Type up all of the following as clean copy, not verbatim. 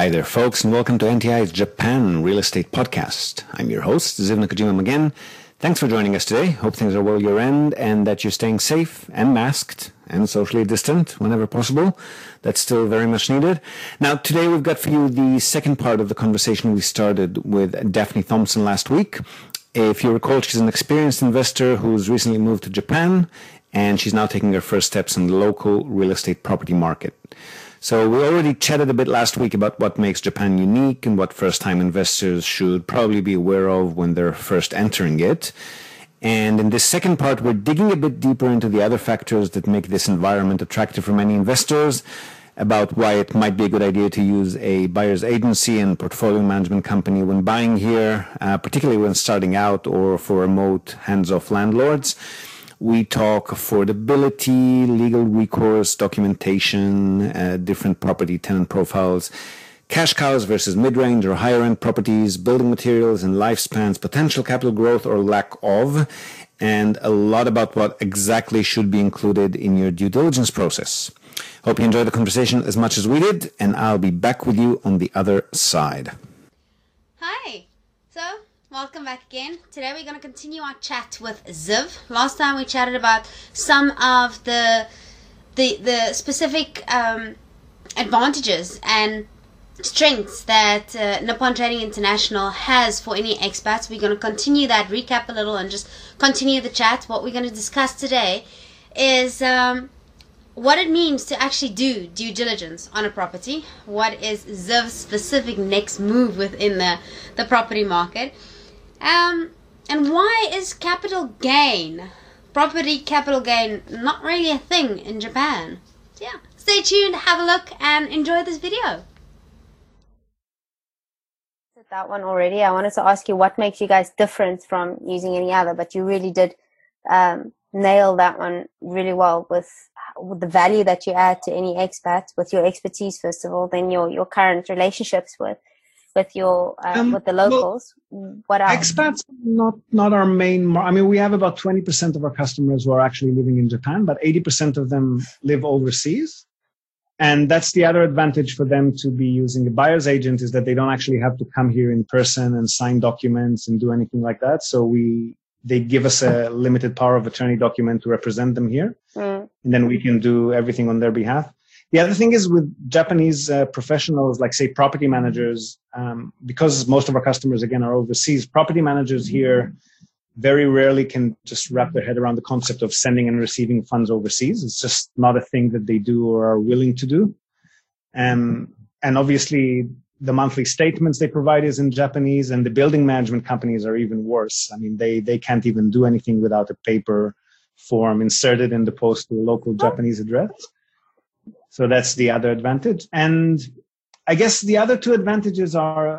Hi there, folks, and welcome to NTI's Japan Real Estate Podcast. I'm your host, Ziv Nakajima again. Thanks for joining us today. Hope things are well your end and that you're staying safe and masked and socially distant whenever possible. That's still very much needed. Now, today we've got for you the second part of the conversation we started with Daphne Thompson last week. If you recall, she's an experienced investor who's recently moved to Japan, and she's now taking her first steps in the local real estate property market. So we already chatted a bit last week about what makes Japan unique and what first-time investors should probably be aware of when they're first entering it. And in this second part, we're digging a bit deeper into the other factors that make this environment attractive for many investors, about why it might be a good idea to use a buyer's agency and portfolio management company when buying here, particularly when starting out or for remote hands-off landlords. We talk affordability, legal recourse, documentation, different property tenant profiles, cash cows versus mid-range or higher-end properties, building materials and lifespans, potential capital growth or lack of, and a lot about what exactly should be included in your due diligence process. Hope you enjoyed the conversation as much as we did, and I'll be back with you on the other side. Hi. Welcome back again. Today we're going to continue our chat with Ziv. Last time we chatted about some of the specific advantages and strengths that Nippon Trading International has for any expats. We're going to continue that, recap a little, and just continue the chat. What we're going to discuss today is what it means to actually do due diligence on a property. What is Ziv's specific next move within the property market? And why is property capital gain, not really a thing in Japan? So yeah, stay tuned, have a look, and enjoy this video. That one already. I wanted to ask you what makes you guys different from using any other, but you really did nail that one really well with the value that you add to any expat with your expertise, first of all, then your current relationships with your with the locals. Well, what else? Expats not our main. I mean, we have about 20% of our customers who are actually living in Japan, but 80% of them live overseas. And that's the other advantage for them to be using a buyer's agent, is that they don't actually have to come here in person and sign documents and do anything like that. So they give us a limited power of attorney document to represent them here. And then we can do everything on their behalf. The other thing is with Japanese professionals, like say property managers, because most of our customers, again, are overseas, property managers here very rarely can just wrap their head around the concept of sending and receiving funds overseas. It's just not a thing that they do or are willing to do. And obviously, the monthly statements they provide is in Japanese, and the building management companies are even worse. I mean, they can't even do anything without a paper form inserted in the post to a local Japanese address. So that's the other advantage. And I guess the other two advantages are,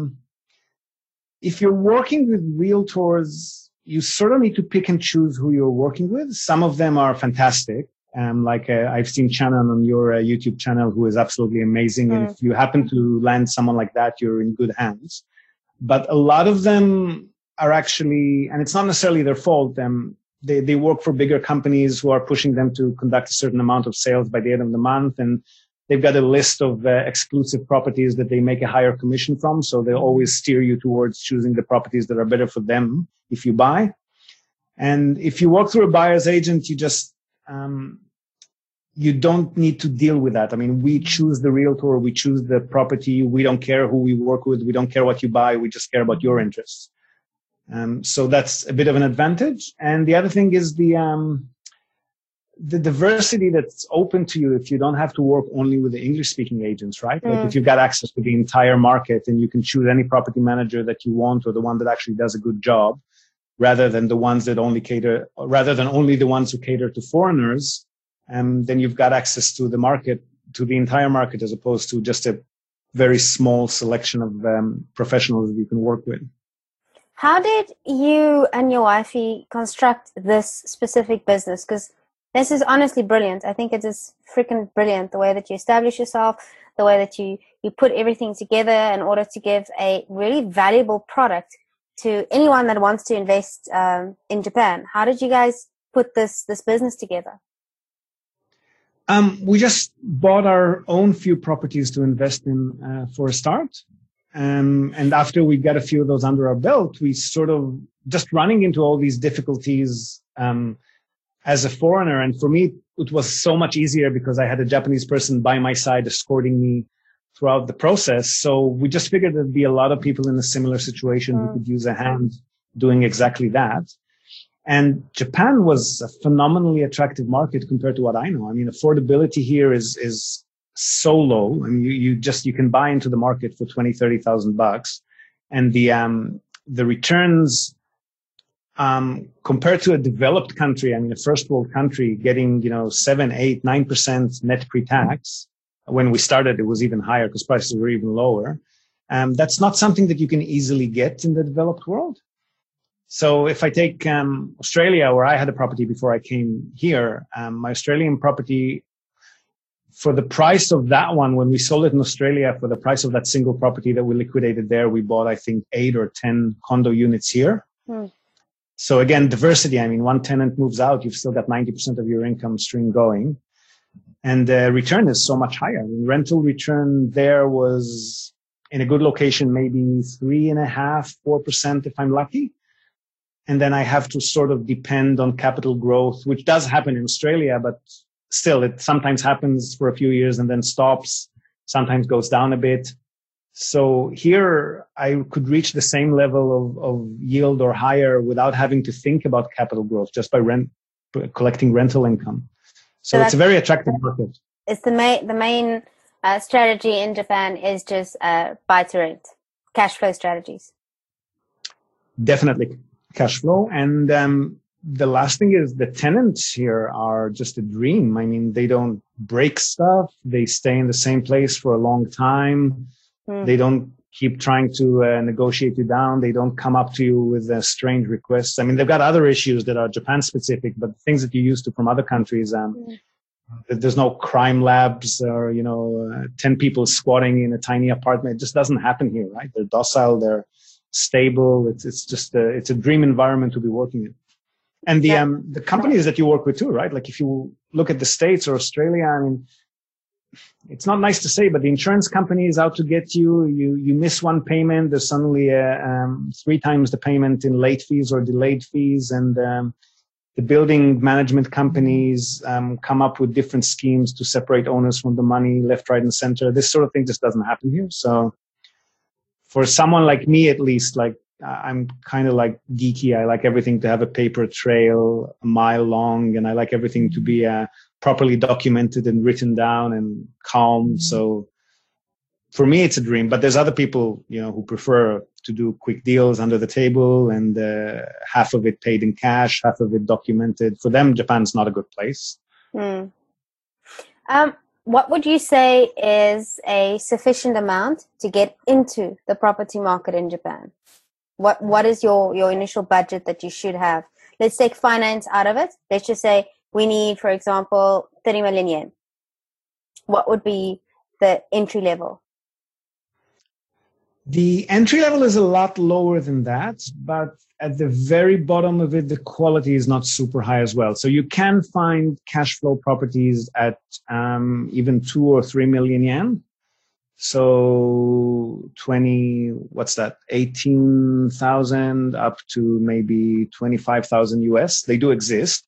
if you're working with realtors, you sort of need to pick and choose who you're working with. Some of them are fantastic. I've seen Shannon on your YouTube channel, who is absolutely amazing. And if you happen to land someone like that, you're in good hands. But a lot of them are actually, and it's not necessarily their fault, they work for bigger companies who are pushing them to conduct a certain amount of sales by the end of the month. And they've got a list of exclusive properties that they make a higher commission from. So they always steer you towards choosing the properties that are better for them if you buy. And if you work through a buyer's agent, you just, you don't need to deal with that. I mean, we choose the realtor, we choose the property. We don't care who we work with. We don't care what you buy. We just care about your interests. So that's a bit of an advantage. And the other thing is the diversity that's open to you if you don't have to work only with the English-speaking agents, right? Like if you've got access to the entire market and you can choose any property manager that you want, or the one that actually does a good job, rather than the ones that only only the ones who cater to foreigners, then you've got access to the market, to the entire market, as opposed to just a very small selection of professionals that you can work with. How did you and your wifey construct this specific business? Because this is honestly brilliant. I think it is freaking brilliant, the way that you establish yourself, the way that you put everything together in order to give a really valuable product to anyone that wants to invest in Japan. How did you guys put this business together? We just bought our own few properties to invest in for a start. And after we got a few of those under our belt, we sort of just running into all these difficulties as a foreigner. And for me, it was so much easier because I had a Japanese person by my side escorting me throughout the process. So we just figured there'd be a lot of people in a similar situation who could use a hand doing exactly that. And Japan was a phenomenally attractive market compared to what I know. I mean, affordability here is so low. I mean, you can buy into the market for $20,000-$30,000, and the returns compared to a developed country, I mean, a first world country, getting 7, 8, 9% net pre-tax. When we started, it was even higher because prices were even lower. That's not something that you can easily get in the developed world. So if I take Australia, where I had a property before I came here, my Australian property, for the price of that one, when we sold it in Australia, for the price of that single property that we liquidated there, we bought, I think, 8 or 10 condo units here. So again, diversity. I mean, one tenant moves out, you've still got 90% of your income stream going. And the return is so much higher. I mean, rental return there was, in a good location, maybe 3.5%, 4% if I'm lucky. And then I have to sort of depend on capital growth, which does happen in Australia, but still it sometimes happens for a few years and then stops, sometimes goes down a bit. So here I could reach the same level of yield or higher without having to think about capital growth, just by collecting rental income. So it's a very attractive market. It's the main strategy in Japan is just buy to rent, cash flow strategies. Definitely. Cash flow. And the last thing is the tenants here are just a dream. I mean, they don't break stuff. They stay in the same place for a long time. They don't keep trying to negotiate you down. They don't come up to you with strange requests. I mean, they've got other issues that are Japan specific, but things that you're used to from other countries. There's no crime labs or, 10 people squatting in a tiny apartment. It just doesn't happen here, right? They're docile. They're stable. It's just it's a dream environment to be working in. And the companies that you work with too, right? Like if you look at the States or Australia, I mean, it's not nice to say, but the insurance company is out to get you. You miss one payment, there's suddenly 3 times the payment in late fees or delayed fees. And the building management companies come up with different schemes to separate owners from the money, left, right, and center. This sort of thing just doesn't happen here. So for someone like me, at least, like I'm kind of like geeky. I like everything to have a paper trail a mile long, and I like everything to be properly documented and written down and calm. So for me, it's a dream. But there's other people, who prefer to do quick deals under the table and half of it paid in cash, half of it documented. For them, Japan's not a good place. What would you say is a sufficient amount to get into the property market in Japan? What is your initial budget that you should have? Let's take finance out of it. Let's just say we need, for example, 30 million yen. What would be the entry level? The entry level is a lot lower than that, but at the very bottom of it, the quality is not super high as well. So you can find cash flow properties at even 2 or 3 million yen. So 18,000 up to maybe 25,000 US. They do exist.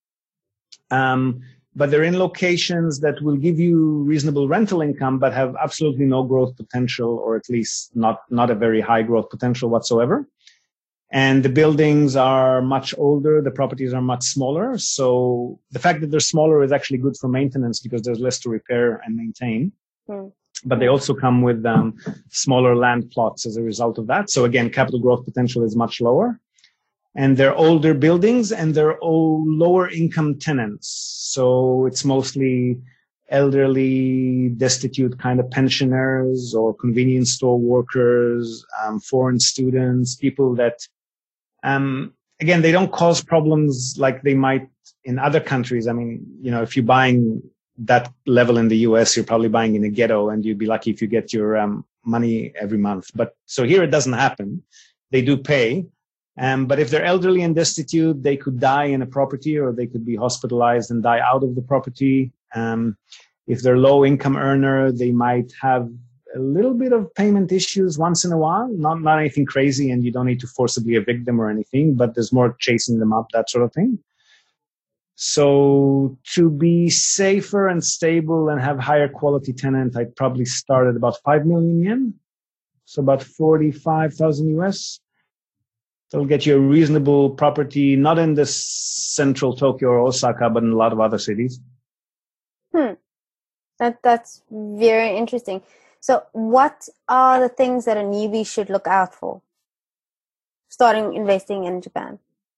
But they're in locations that will give you reasonable rental income, but have absolutely no growth potential, or at least not a very high growth potential whatsoever. And the buildings are much older. The properties are much smaller. So the fact that they're smaller is actually good for maintenance because there's less to repair and maintain. But they also come with smaller land plots as a result of that. So again, capital growth potential is much lower. And they're older buildings and they're all lower income tenants. So it's mostly elderly, destitute kind of pensioners or convenience store workers, foreign students, people that, again, they don't cause problems like they might in other countries. I mean, if you're buying that level in the US, you're probably buying in a ghetto and you'd be lucky if you get your money every month. But so here it doesn't happen. They do pay. But if they're elderly and destitute, they could die in a property or they could be hospitalized and die out of the property. If they're low income earner, they might have a little bit of payment issues once in a while, not anything crazy, and you don't need to forcibly evict them or anything, but there's more chasing them up, that sort of thing. So to be safer and stable and have higher quality tenant, I'd probably start at about 5 million yen. So about 45,000 US. That'll get you a reasonable property, not in the central Tokyo or Osaka, but in a lot of other cities. That's very interesting. So what are the things that a newbie should look out for starting investing in Japan?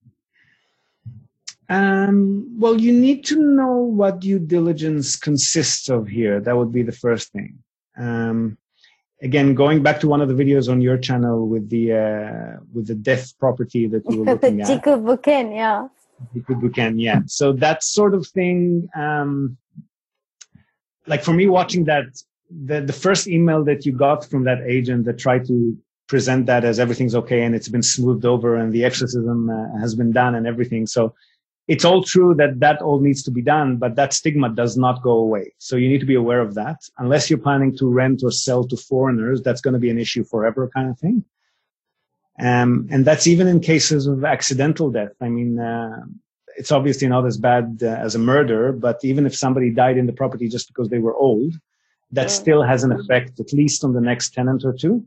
Well, you need to know what due diligence consists of here. That would be the first thing. Again, going back to one of the videos on your channel with the death property that you were looking at. The Chikibuken, yeah. Chikibuken, yeah. So that sort of thing, like for me watching that, the first email that you got from that agent that tried to present that as everything's okay and it's been smoothed over and the exorcism has been done and everything. So it's all true that all needs to be done, but that stigma does not go away. So you need to be aware of that. Unless you're planning to rent or sell to foreigners, that's going to be an issue forever kind of thing. And that's even in cases of accidental death. I mean, it's obviously not as bad as a murder, but even if somebody died in the property just because they were old, that still has an effect, at least on the next tenant or two.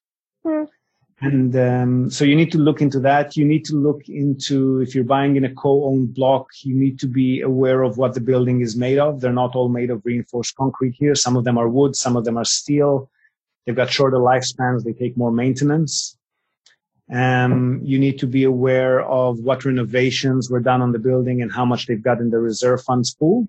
And so you need to look into that. You need to look into, if you're buying in a co-owned block, you need to be aware of what the building is made of. They're not all made of reinforced concrete here. Some of them are wood, some of them are steel. They've got shorter lifespans. They take more maintenance. You need to be aware of what renovations were done on the building and how much they've got in the reserve funds pool.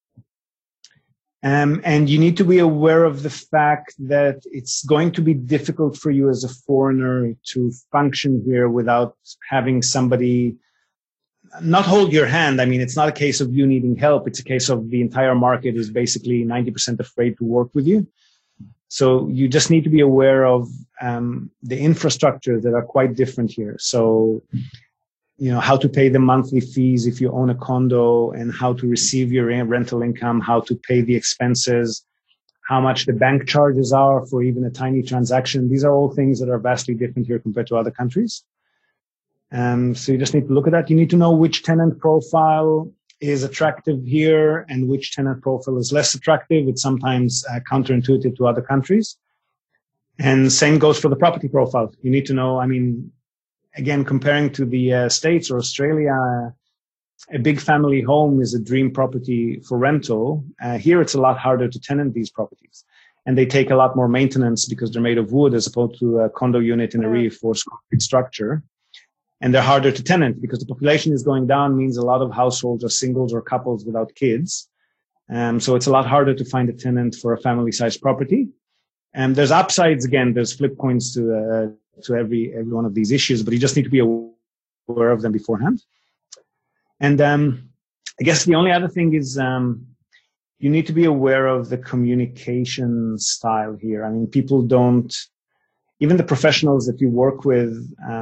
And you need to be aware of the fact that it's going to be difficult for you as a foreigner to function here without having somebody not hold your hand. I mean, it's not a case of you needing help. It's a case of the entire market is basically 90% afraid to work with you. So you just need to be aware of the infrastructure that are quite different here. So, you know, how to pay the monthly fees if you own a condo and how to receive your rental income, how to pay the expenses, how much the bank charges are for even a tiny transaction. These are all things that are vastly different here compared to other countries. So you just need to look at that. You need to know which tenant profile is attractive here and which tenant profile is less attractive. It's sometimes counterintuitive to other countries. And same goes for the property profile. You need to know, I mean, again, comparing to the States or Australia, a big family home is a dream property for rental. Here, it's a lot harder to tenant these properties. And they take a lot more maintenance because they're made of wood as opposed to a condo unit in a reinforced concrete structure. And they're harder to tenant because the population is going down, means a lot of households are singles or couples without kids. So it's a lot harder to find a tenant for a family-sized property. And there's upsides, again, there's flip coins to every one of these issues, but you just need to be aware of them beforehand. And I guess the only other thing is you need to be aware of the communication style here. I mean, people don't, even the professionals that you work with,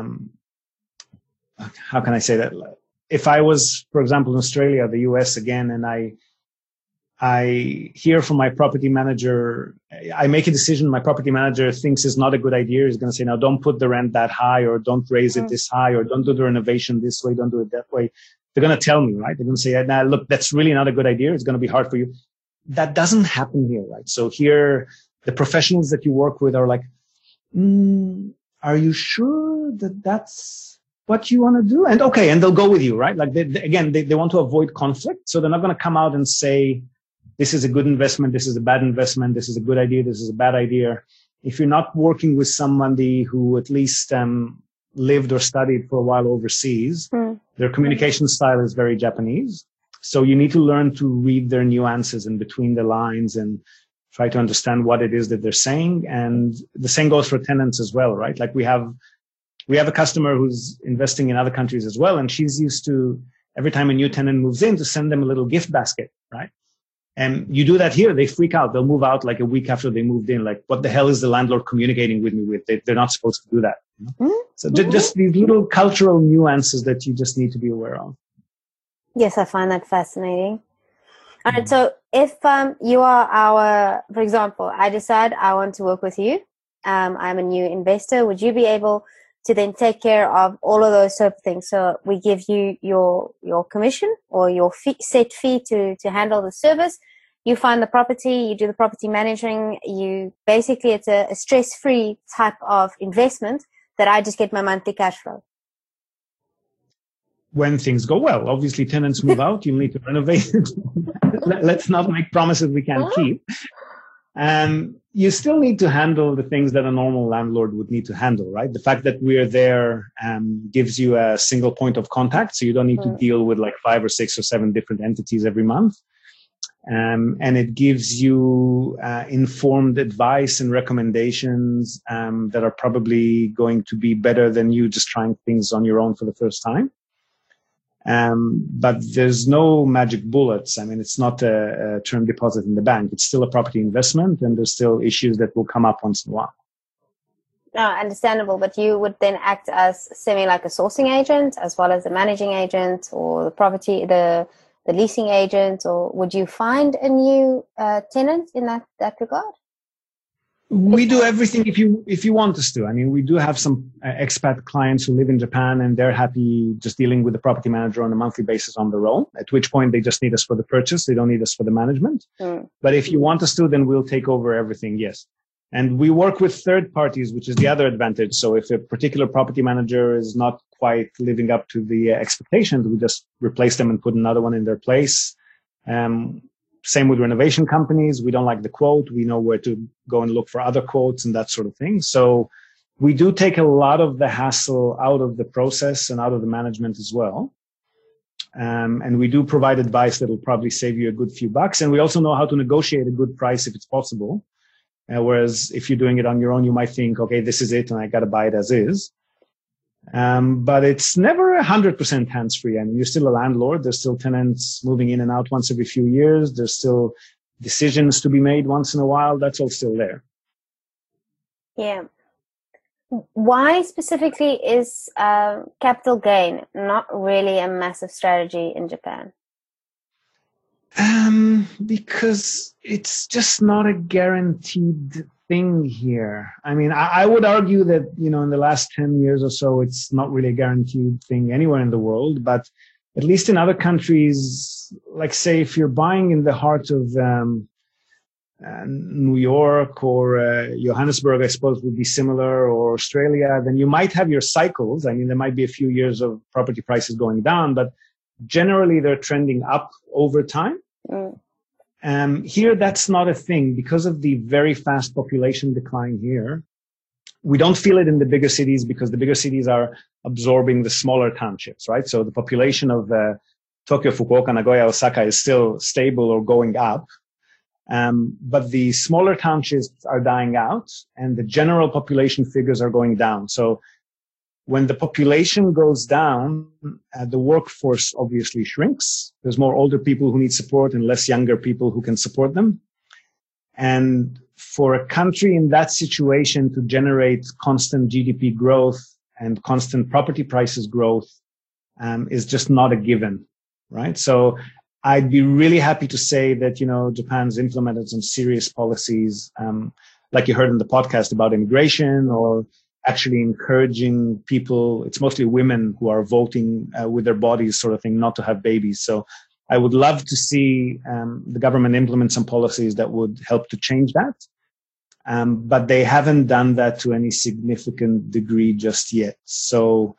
how can I say that? If I was, for example, in Australia, the US again, and I hear from my property manager, I make a decision my property manager thinks is not a good idea. He's going to say, now don't put the rent that high, or don't raise it this high, or don't do the renovation this way, don't do it that way. They're going to tell me, right? They're going to say, now look, that's really not a good idea. It's going to be hard for you. That doesn't happen here, right? So here, the professionals that you work with are like, are you sure that that's what you want to do? And okay, and they'll go with you, right? Like they want to avoid conflict. So they're not going to come out and say, this is a good investment, this is a bad investment, this is a good idea, this is a bad idea. If you're not working with somebody who at least lived or studied for a while overseas, their communication style is very Japanese. So you need to learn to read their nuances in between the lines and try to understand what it is that they're saying. And the same goes for tenants as well, right? Like we have a customer who's investing in other countries as well, and she's used to, every time a new tenant moves in, to send them a little gift basket, right? And you do that here, they freak out. They'll move out like a week after they moved in. Like, what the hell is the landlord communicating with me with? They're not supposed to do that. You know? So just these little cultural nuances that you just need to be aware of. Yes, I find that fascinating. All right. So if you are for example, I decide I want to work with you. I'm a new investor. Would you be able to then take care of all of those sort of things? So we give you your commission or your set fee to handle the service. You find the property, you do the property managing. It's a stress-free type of investment that I just get my monthly cash flow. When things go well, obviously tenants move out, you need to renovate. Let's not make promises we can't keep. You still need to handle the things that a normal landlord would need to handle, right? The fact that we're there gives you a single point of contact, so you don't need to deal with like 5 or 6 or 7 different entities every month. And it gives you informed advice and recommendations that are probably going to be better than you just trying things on your own for the first time. But there's no magic bullets. I mean, it's not a term deposit in the bank. It's still a property investment, and there's still issues that will come up once in a while. No, understandable. But you would then act as like a sourcing agent, as well as the managing agent, or the leasing agent, or would you find a new tenant in that regard? We do everything if you want us to. I mean, we do have some expat clients who live in Japan, and they're happy just dealing with the property manager on a monthly basis on their own, at which point they just need us for the purchase. They don't need us for the management. But if you want us to, then we'll take over everything, yes. And we work with third parties, which is the other advantage. So if a particular property manager is not quite living up to the expectations, we just replace them and put another one in their place. Same with renovation companies. We don't like the quote. We know where to go and look for other quotes and that sort of thing. So we do take a lot of the hassle out of the process and out of the management as well. And we do provide advice that will probably save you a good few bucks. And we also know how to negotiate a good price if it's possible. Whereas if you're doing it on your own, you might think, okay, this is it and I got to buy it as is. But it's never 100% hands-free. I mean, you're still a landlord. There's still tenants moving in and out once every few years. There's still decisions to be made once in a while. That's all still there. Yeah. Why specifically is capital gain not really a massive strategy in Japan? Because it's just not a guaranteed thing here. I mean, I would argue that, in the last 10 years or so, it's not really a guaranteed thing anywhere in the world, but at least in other countries, like say, if you're buying in the heart of New York or Johannesburg, I suppose would be similar, or Australia, then you might have your cycles. I mean, there might be a few years of property prices going down, but generally they're trending up over time. Here, that's not a thing because of the very fast population decline here. We don't feel it in the bigger cities because the bigger cities are absorbing the smaller townships, right? So the population of Tokyo, Fukuoka, Nagoya, Osaka is still stable or going up. But the smaller townships are dying out and the general population figures are going down. So when the population goes down, the workforce obviously shrinks. There's more older people who need support and less younger people who can support them. And for a country in that situation to generate constant GDP growth and constant property prices growth is just not a given, right? So I'd be really happy to say that, Japan's implemented some serious policies, like you heard in the podcast about immigration, or actually encouraging people, it's mostly women who are voting with their bodies sort of thing, not to have babies. So I would love to see the government implement some policies that would help to change that. But they haven't done that to any significant degree just yet. So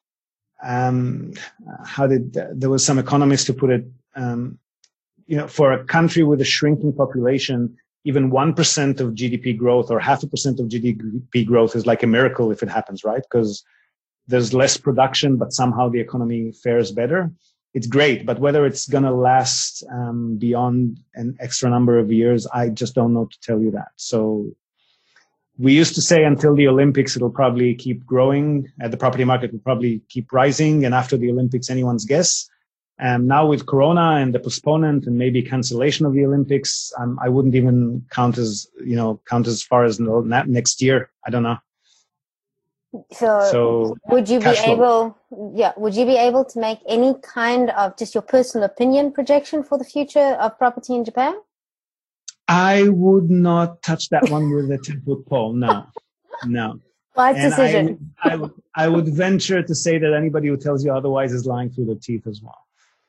there was some economist who put it, for a country with a shrinking population, even 1% of GDP growth or 0.5% of GDP growth is like a miracle if it happens, right? Because there's less production, but somehow the economy fares better. It's great, but whether it's going to last beyond an extra number of years, I just don't know to tell you that. So we used to say until the Olympics, it'll probably keep growing. The property market will probably keep rising. And after the Olympics, anyone's guess. Now with Corona and the postponement and maybe cancellation of the Olympics, I wouldn't even count as far as next year. I don't know. So would you be able yeah, would you be able to make any kind of just your personal opinion projection for the future of property in Japan? I would not touch that one with a 10-foot pole. No. Wise And decision. I would venture to say that anybody who tells you otherwise is lying through their teeth as well.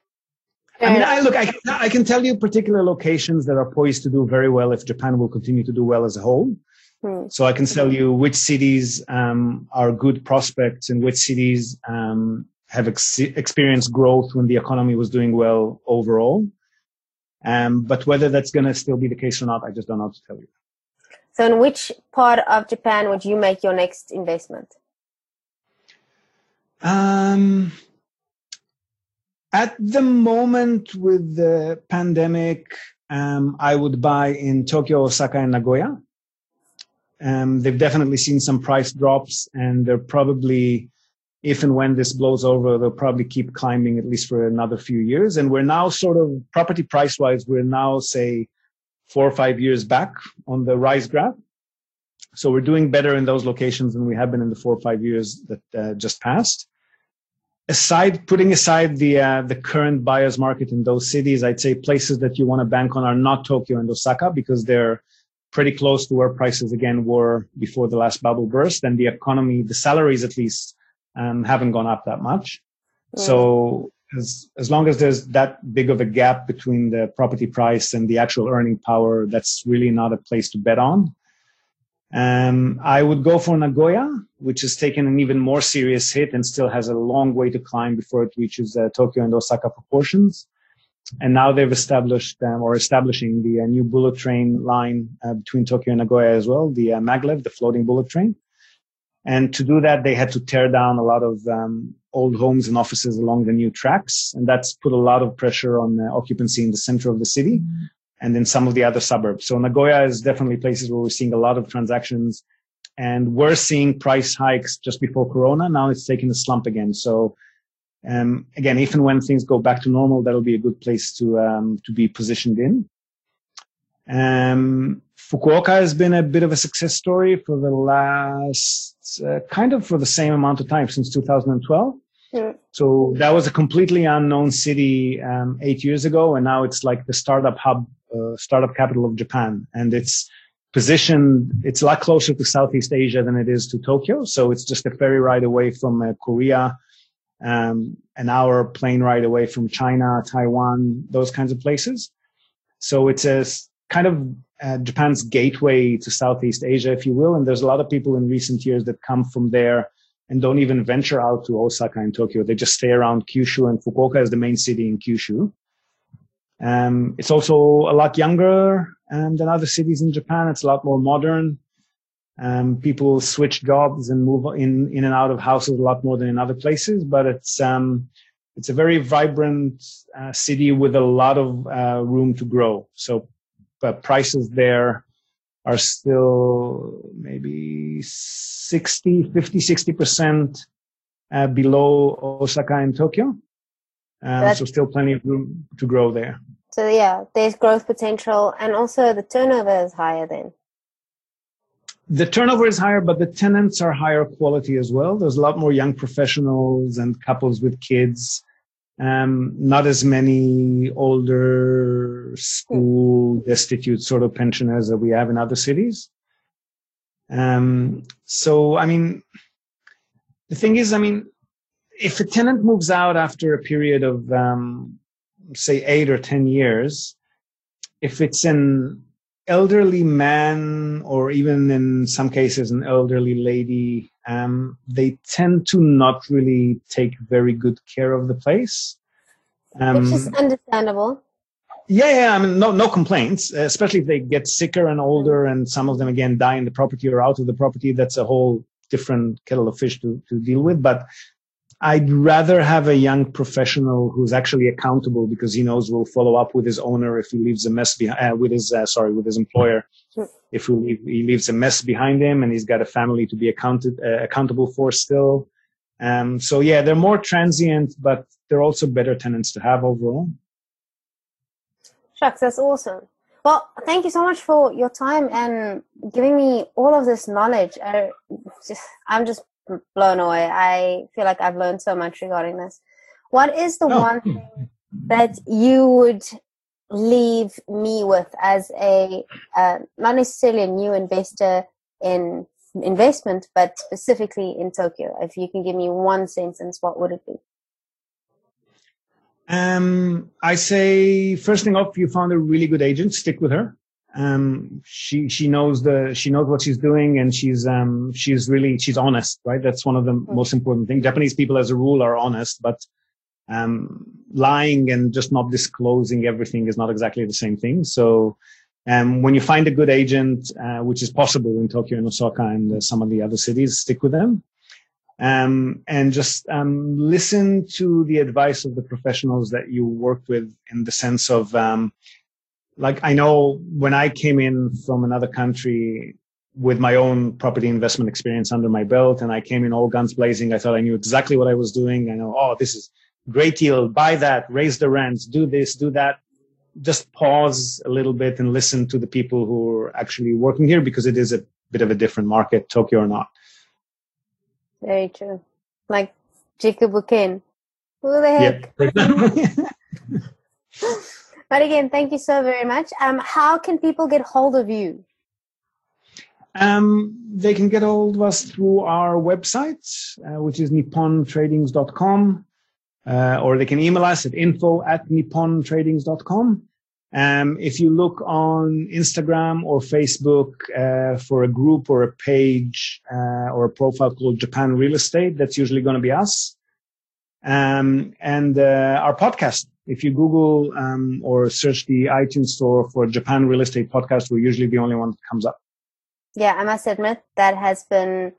I can tell you particular locations that are poised to do very well if Japan will continue to do well as a whole. So I can tell you which cities are good prospects and which cities have experienced growth when the economy was doing well overall. But whether that's going to still be the case or not, I just don't know how to tell you. So in which part of Japan would you make your next investment? At the moment with the pandemic, I would buy in Tokyo, Osaka, and Nagoya. They've definitely seen some price drops, and they're probably, if and when this blows over, they'll probably keep climbing at least for another few years. And we're now sort of, property price-wise, we're now, say, 4 or 5 years back on the rise graph. So we're doing better in those locations than we have been in the 4 or 5 years that just passed. Putting aside the current buyer's market in those cities, I'd say places that you want to bank on are not Tokyo and Osaka because they're pretty close to where prices again were before the last bubble burst, and the economy, the salaries at least, haven't gone up that much. So as long as there's that big of a gap between the property price and the actual earning power, that's really not a place to bet on. I would go for Nagoya, which has taken an even more serious hit and still has a long way to climb before it reaches Tokyo and Osaka proportions. And now they've establishing the new bullet train line between Tokyo and Nagoya as well, the maglev, the floating bullet train. And to do that, they had to tear down a lot of old homes and offices along the new tracks. And that's put a lot of pressure on occupancy in the center of the city and in some of the other suburbs. So Nagoya is definitely places where we're seeing a lot of transactions, and we're seeing price hikes just before Corona. Now it's taking a slump again. So again, even when things go back to normal, that'll be a good place to be positioned in. Fukuoka has been a bit of a success story for the last, for the same amount of time, since 2012. Yeah. So that was a completely unknown city 8 years ago, and now it's like the startup hub, startup capital of Japan. And it's positioned, it's a lot closer to Southeast Asia than it is to Tokyo. So it's just a ferry ride away from Korea, an hour plane ride away from China, Taiwan, those kinds of places. So it's a kind of Japan's gateway to Southeast Asia, if you will. And there's a lot of people in recent years that come from there and don't even venture out to Osaka and Tokyo. They just stay around Kyushu, and Fukuoka is the main city in Kyushu. It's also a lot younger than other cities in Japan. It's a lot more modern. People switch jobs and move in and out of houses a lot more than in other places, but it's a very vibrant city with a lot of room to grow. So prices there are still maybe 60% below Osaka and Tokyo. So still plenty of room to grow there. So yeah, there's growth potential, and also the turnover is higher then. The turnover is higher, but the tenants are higher quality as well. There's a lot more young professionals and couples with kids. Not as many older school destitute sort of pensioners that we have in other cities. So, I mean, the thing is, I mean, if a tenant moves out after a period of, say, 8 or 10 years, if it's an elderly man or even in some cases an elderly lady, they tend to not really take very good care of the place. Which is understandable. Yeah, I mean, no complaints, especially if they get sicker and older, and some of them, again, die in the property or out of the property. That's a whole different kettle of fish to deal with. But I'd rather have a young professional who's actually accountable, because he knows will follow up with his owner if he leaves a mess behind, with his employer. If he leaves a mess behind him, and he's got a family to be accountable for still. So yeah, they're more transient, but they're also better tenants to have overall. Shucks, that's awesome. Well, thank you so much for your time and giving me all of this knowledge. I'm just blown away. I feel like I've learned so much regarding this. What is the one thing that you would leave me with as a not necessarily a new investor in investment, but specifically in Tokyo? If you can give me one sentence, what would it be? I say, first thing off, you found a really good agent. Stick with her. She knows what she's doing, and she's honest, right? That's one of the most important things. Japanese people, as a rule, are honest, but lying and just not disclosing everything is not exactly the same thing. So, when you find a good agent, which is possible in Tokyo and Osaka and some of the other cities, stick with them. And just listen to the advice of the professionals that you work with, in the sense of, like, I know when I came in from another country with my own property investment experience under my belt, and I came in all guns blazing, I thought I knew exactly what I was doing. I know, oh, this is great deal, buy that, raise the rents, do this, do that. Just pause a little bit and listen to the people who are actually working here, because it is a bit of a different market, Tokyo or not. Very true. Like Jacob Buchanan. Who the heck? Yep. But again, thank you so very much. How can people get hold of you? They can get hold of us through our website, which is nippontradings.com, or they can email us at info@nippontradings.com. If you look on Instagram or Facebook for a group or a page or a profile called Japan Real Estate, that's usually going to be us. And our podcast, if you Google or search the iTunes store for Japan Real Estate Podcast, we're usually the only one that comes up. Yeah, I must admit that has been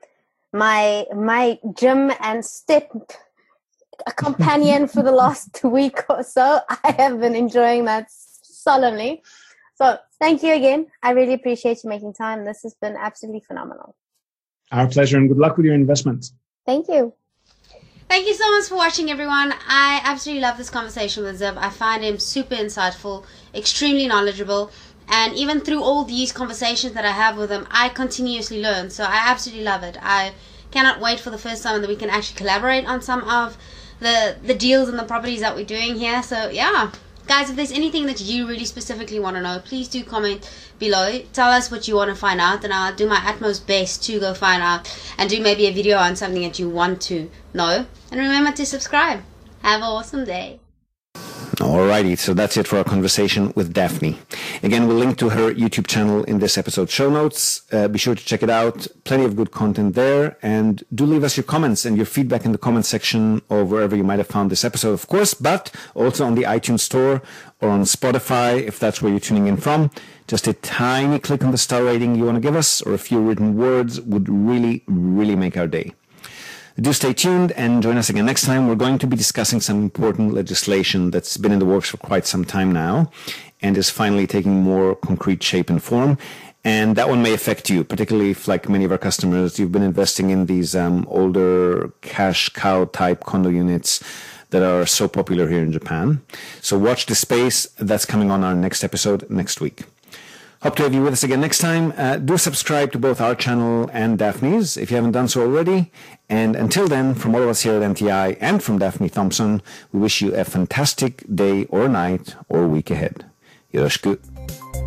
my gym and step companion for the last week or so. I have been enjoying that solemnly. So thank you again. I really appreciate you making time. This has been absolutely phenomenal. Our pleasure, and good luck with your investments. Thank you. Thank you so much for watching, everyone. I absolutely love this conversation with Ziv. I find him super insightful, extremely knowledgeable, and even through all these conversations that I have with him, I continuously learn. So I absolutely love it. I cannot wait for the first time that we can actually collaborate on some of the deals and the properties that we're doing here. So yeah, guys, if there's anything that you really specifically want to know, please do comment below. Tell us what you want to find out, and I'll do my utmost best to go find out and do maybe a video on something that you want to know. And remember to subscribe. Have an awesome day. Alrighty, so that's it for our conversation with Daphne. Again, we'll link to her YouTube channel in this episode's show notes. Be sure to check it out. Plenty of good content there. And do leave us your comments and your feedback in the comment section or wherever you might have found this episode, of course, but also on the iTunes Store or on Spotify, if that's where you're tuning in from. Just a tiny click on the star rating you want to give us, or a few written words would really, really make our day. Do stay tuned and join us again next time. We're going to be discussing some important legislation that's been in the works for quite some time now and is finally taking more concrete shape and form. And that one may affect you, particularly if, like many of our customers, you've been investing in these older cash cow type condo units that are so popular here in Japan. So watch the space. That's coming on our next episode next week. Hope to have you with us again next time. Do subscribe to both our channel and Daphne's if you haven't done so already. And until then, from all of us here at MTI and from Daphne Thompson, we wish you a fantastic day or night or week ahead. Yoroshiku.